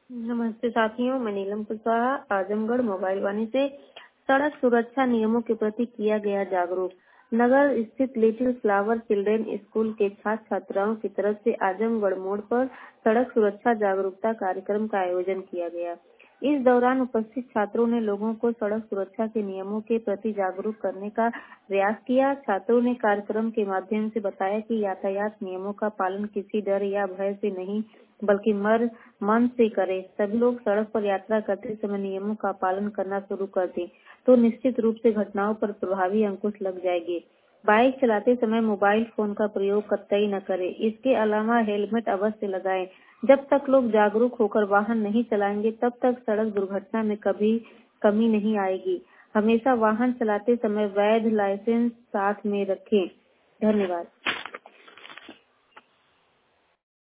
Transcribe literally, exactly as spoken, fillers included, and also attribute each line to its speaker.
Speaker 1: नमस्ते साथियों, मैं नीलम कुशवाहा आजमगढ़ मोबाइल वाणी से। सड़क सुरक्षा नियमों के प्रति किया गया जागरूक। नगर स्थित लिटिल फ्लावर चिल्ड्रेन स्कूल के छात्र छात्राओं की तरफ से आजमगढ़ मोड़ पर सड़क सुरक्षा जागरूकता कार्यक्रम का आयोजन किया गया। इस दौरान उपस्थित छात्रों ने लोगों को सड़क सुरक्षा के नियमों के प्रति जागरूक करने का प्रयास किया। छात्रों ने कार्यक्रम के माध्यम से बताया कि यातायात नियमों का पालन किसी डर या भय से नहीं बल्कि मर मन से करें। सभी लोग सड़क पर यात्रा करते समय नियमों का पालन करना शुरू कर दें तो निश्चित रूप से घटनाओं पर प्रभावी अंकुश लग जाएगी। बाइक चलाते समय मोबाइल फोन का प्रयोग कतई न करें। इसके अलावा हेलमेट अवश्य लगाएं। जब तक लोग जागरूक होकर वाहन नहीं चलाएंगे तब तक सड़क दुर्घटना में कभी कमी नहीं आएगी। हमेशा वाहन चलाते समय वैध लाइसेंस साथ में रखें। धन्यवाद।